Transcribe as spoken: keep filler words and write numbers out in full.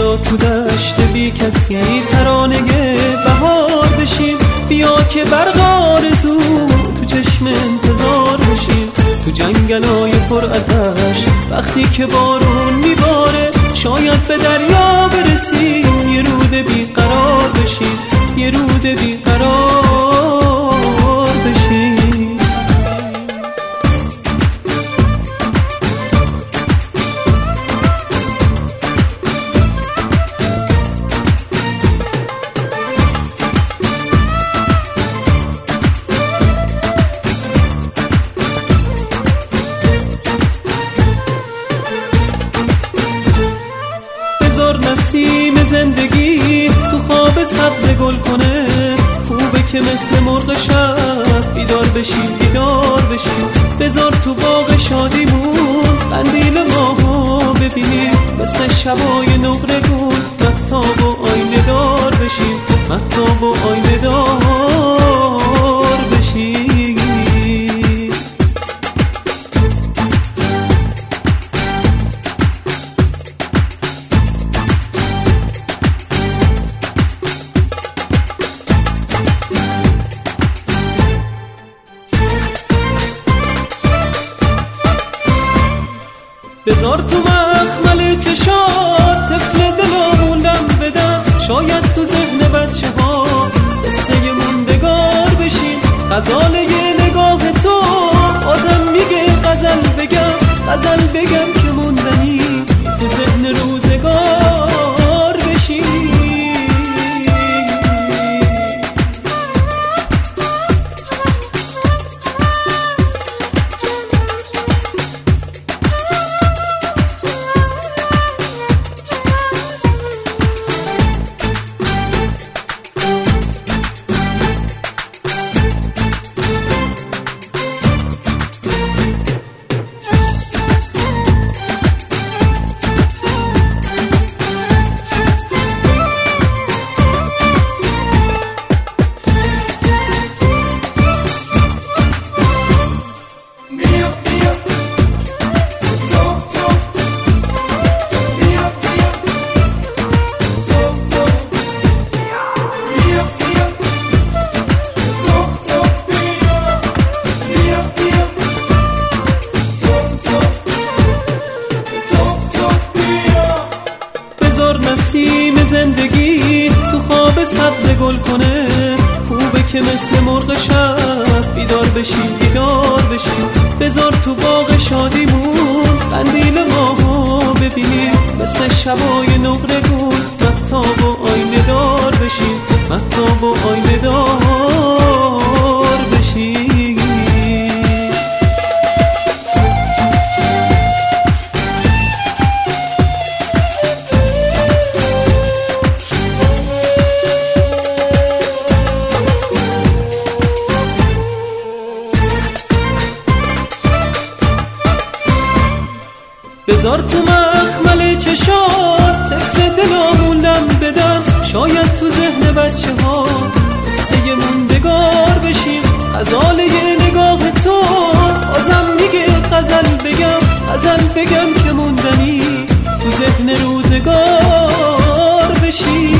بیا تو دشت بی کسی ترانه بهار بشیم، بیا که برق آرزو تو چشم انتظار بشیم. تو جنگلای پر آتش وقتی که بارون میباره، شاید به دریا برسیم، یه رود بیقرار بشیم، یه رود بیقرار بشیم. نسیم زندگی تو خواب سبز گل کنه، خوبه که مثل مرغ شب بیدار بشیم، بیدار بشیم. بذار تو باغ شادیمون قندیل ماهو ببینیم، مثل شبای نقره‌گون مهتاب و آینه دار بشیم، مهتاب و آینه دار بشیم. بذار تو مخمل چشات طفل دلامونم بدم، شاید تو ذهن بچه ها قصه موندگار بشیم. غزال یه نگاه تو آدم میگه غزل بگم، غزل بگم که موندنی تو ذهن روزگار بشیم. نسیم زندگی تو خواب سبز گل کنه، خوبه که مثل مرغ شب بیدار بشیم، بیدار بشیم. بذار تو باغ شادیمون قندیل ماهو ببینیم، مثل شبای نقره‌گون مهتاب و آینه دار بشیم، مهتاب و آینه دار بشیم. بذار تو مخمل چشات طفل دلامونم بدم، شاید تو ذهن بچه ها قصه موندگار بشیم. غزال یه نگاه تو آزم میگه غزل بگم، غزل بگم که موندنی تو ذهن روزگار بشیم.